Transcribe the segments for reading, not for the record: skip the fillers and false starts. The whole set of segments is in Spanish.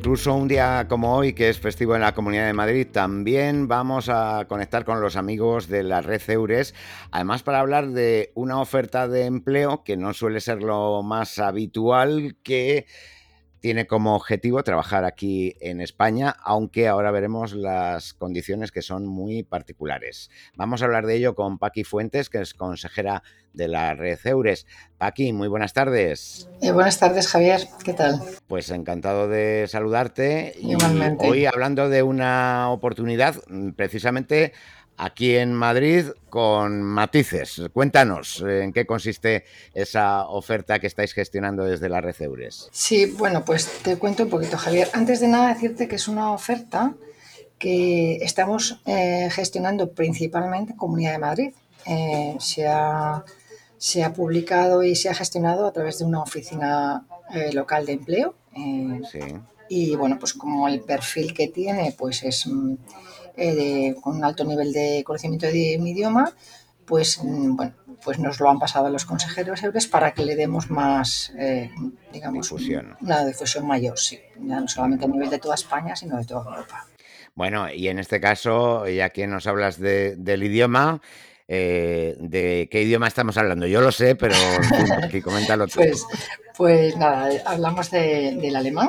incluso un día como hoy, que es festivo en la Comunidad de Madrid, también vamos a conectar con los amigos de la red Eures, además para hablar de una oferta de empleo que no suele ser lo más habitual, que tiene como objetivo trabajar aquí en España, aunque ahora veremos las condiciones que son muy particulares. Vamos a hablar de ello con Paqui Fuentes, que es consejera de la red Eures. Paqui, muy buenas tardes. Buenas tardes, Javier. ¿Qué tal? Pues encantado de saludarte y Igualmente. hoy hablando de una oportunidad precisamente aquí en Madrid con matices. Cuéntanos en qué consiste esa oferta que estáis gestionando desde la red Eures. Sí, bueno, pues te cuento un poquito, Javier. Antes de nada, decirte que es una oferta que estamos gestionando principalmente en Comunidad de Madrid. Se ha publicado y se ha gestionado a través de una oficina local de empleo. Sí, Y bueno, pues como el perfil que tiene pues es con un alto nivel de conocimiento de un idioma, pues bueno, pues nos lo han pasado a los consejeros EURES para que le demos más, digamos, difusión. una difusión mayor, sí, ya no solamente a nivel de toda España, sino de toda Europa. Bueno, y en este caso, ya que nos hablas del idioma, ¿de qué idioma estamos hablando? Yo lo sé, pero en fin, aquí coméntalo tú. Pues, pues nada, hablamos del alemán.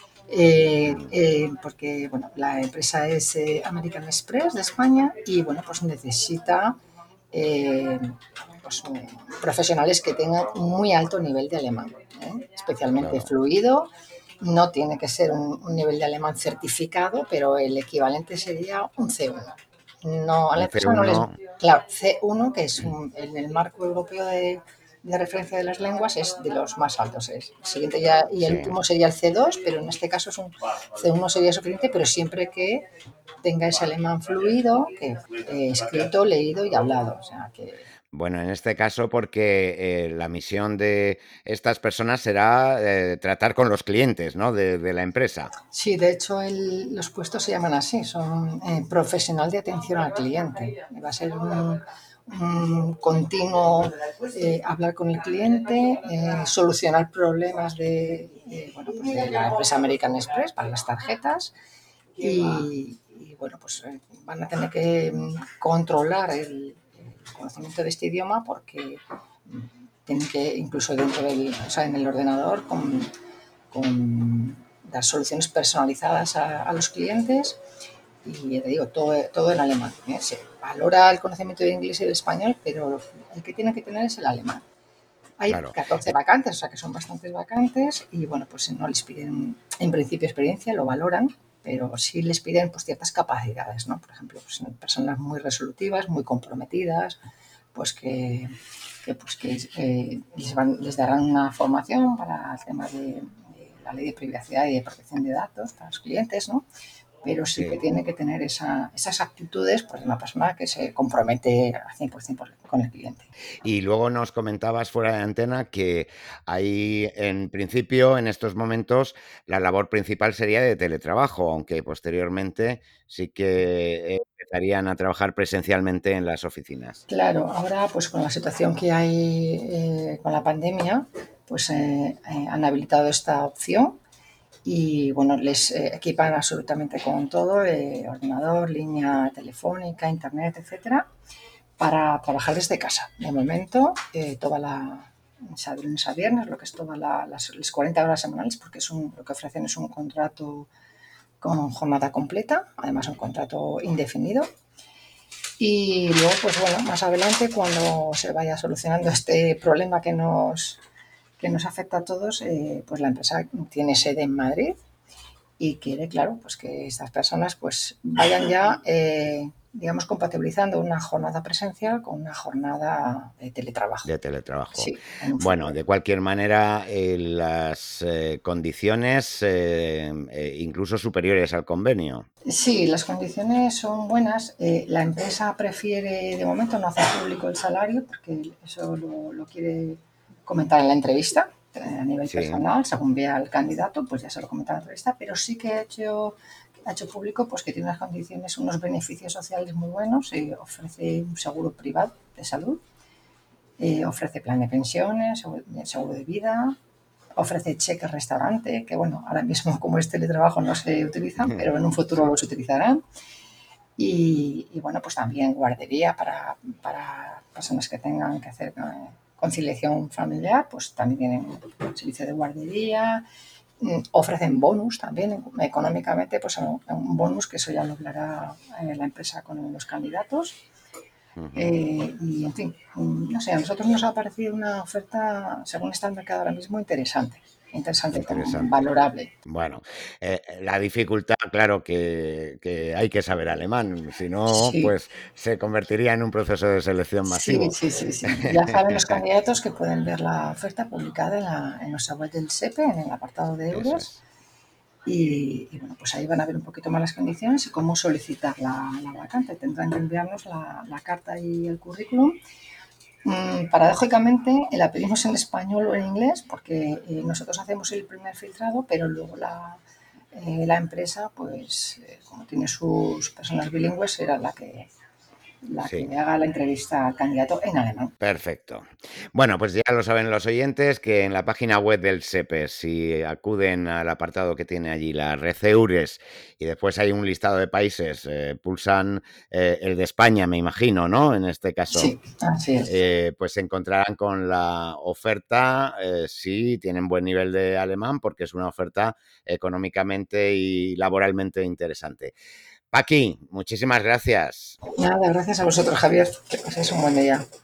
Porque bueno, la empresa es American Express de España y bueno, pues necesita eh, pues, profesionales que tengan un muy alto nivel de alemán, especialmente Claro, fluido. No tiene que ser un nivel de alemán certificado, pero el equivalente sería un C1. No, a la un empresa no les... C1. Claro, C1, que es en el marco europeo de referencia de las lenguas, es de los más altos. Es. El siguiente ya, y el Sí. último sería el C2, pero en este caso es un C1 sería suficiente, pero siempre que tenga ese alemán fluido, que escrito, leído y hablado. O sea, que Bueno, en este caso porque la misión de estas personas será tratar con los clientes, ¿no? De la empresa. sí, de hecho los puestos se llaman así, son profesional de atención al cliente. Va a ser un continuo hablar con el cliente, solucionar problemas bueno, pues de la empresa American Express para las tarjetas y, bueno, pues van a tener que controlar el conocimiento de este idioma porque tienen que, incluso dentro o sea, en el ordenador, con dar soluciones personalizadas a los clientes y ya te digo, todo en alemán. Se valora el conocimiento de inglés y de español, pero el que tiene que tener es el alemán. Hay Claro. 14 vacantes, o sea que son bastantes vacantes y bueno, pues no les piden en principio experiencia, lo valoran, pero sí les piden pues ciertas capacidades, ¿no? Por ejemplo, pues, personas muy resolutivas, muy comprometidas, pues que les darán una formación para el tema de la ley de privacidad y de protección de datos para los clientes, ¿no? Pero sí que Sí. tiene que tener esas actitudes pues, de una persona que se compromete al 100% con el cliente. Y luego nos comentabas fuera de antena que hay, en principio, en estos momentos, la labor principal sería de teletrabajo, aunque posteriormente sí que empezarían a trabajar presencialmente en las oficinas. Claro, ahora pues con la situación que hay con la pandemia, pues han habilitado esta opción y bueno, les equipan absolutamente con todo, ordenador, línea telefónica, internet, etcétera, para trabajar desde casa. De momento, de lunes a viernes, lo que es todas las 40 horas semanales, porque lo que ofrecen es un contrato con jornada completa, además un contrato indefinido. Y luego, pues bueno, más adelante, cuando se vaya solucionando este problema que nos afecta a todos, pues la empresa tiene sede en Madrid y quiere, claro, pues que estas personas pues vayan ya, digamos, compatibilizando una jornada presencial con una jornada de teletrabajo. De teletrabajo. Sí, en un Bueno, futuro. de cualquier manera, las condiciones incluso superiores al convenio. Sí, las condiciones son buenas. La empresa prefiere de momento no hacer público el salario porque eso lo quiere comentar en la entrevista a nivel Sí, personal, según vea al candidato, pues ya se lo comenta en la entrevista, pero sí que ha hecho público pues que tiene unas condiciones, unos beneficios sociales muy buenos, ofrece un seguro privado de salud, ofrece plan de pensiones, seguro de vida, ofrece cheques restaurante, que bueno, ahora mismo como es teletrabajo no se utilizan, pero en un futuro los utilizarán. Y bueno, pues también guardería para personas que tengan que hacer conciliación familiar, pues también tienen servicio de guardería. Ofrecen bonus también económicamente, pues un bonus que eso ya lo hablará la empresa con los candidatos. Y en fin, no sé, a nosotros nos ha parecido una oferta, según está el mercado ahora mismo, interesante, Interesante. valorable. Bueno, la dificultad, claro que hay que saber alemán, si no, Sí, pues se convertiría en un proceso de selección sí, masivo. sí, sí, sí. Ya saben los candidatos que pueden ver la oferta publicada en nuestra web del SEPE, en el apartado de Eso euros. es. Bueno, pues ahí van a ver un poquito más las condiciones y cómo solicitar la vacante. Tendrán que enviarnos la carta y el currículum. Paradójicamente la pedimos en español o en inglés porque nosotros hacemos el primer filtrado, pero luego la empresa, pues como tiene sus personas bilingües, será la que Sí. haga la entrevista al candidato en alemán. Perfecto. Bueno, pues ya lo saben los oyentes que en la página web del SEPE, si acuden al apartado que tiene allí la red EURES y después hay un listado de países, pulsan el de España, me imagino, ¿no? En este caso, Sí, así es. pues se encontrarán con la oferta si tienen buen nivel de alemán, porque es una oferta económicamente y laboralmente interesante. Paqui, muchísimas gracias. Nada, gracias a vosotros, Javier. Que paséis un buen día.